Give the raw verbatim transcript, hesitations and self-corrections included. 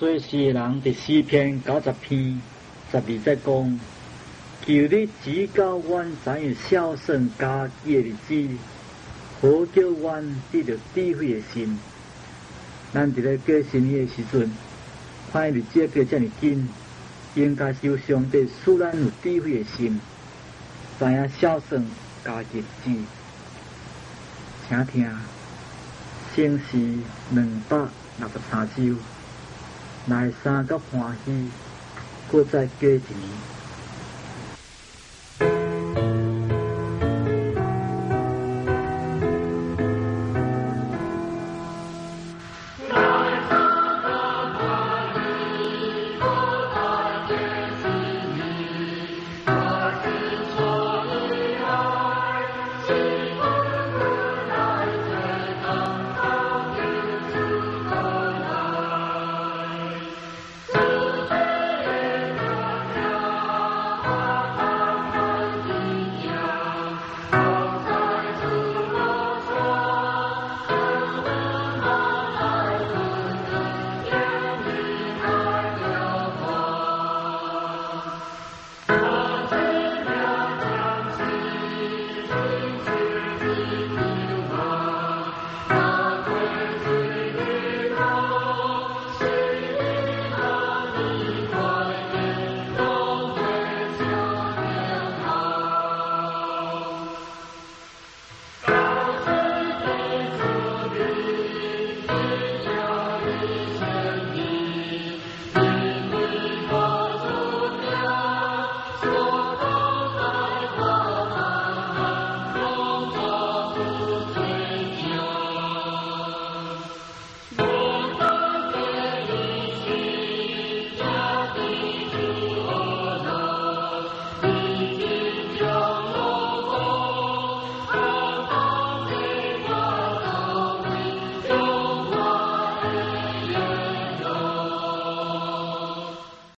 做事的人伫诗篇九十篇十二节讲，求你指教阮怎样孝顺家己的日子，好叫阮得到智慧的心。咱伫咧过生日的时阵，看日子过遮尔紧，应该是有上帝使咱有智慧的心，知影孝顺家己的日子。请听，先是两百六十三首，来三个欢喜，搁再加一年。